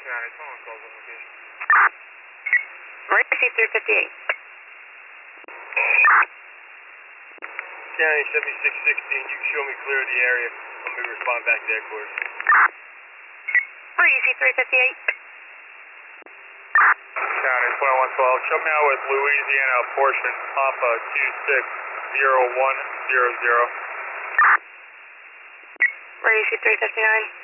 County, phone calls on location. Emergency 358. County 7616, you can show me clear of the area. Let me respond back to headquarters. Emergency 358. County 2112, show me out with Louisiana portion Papa 260100. Emergency 359.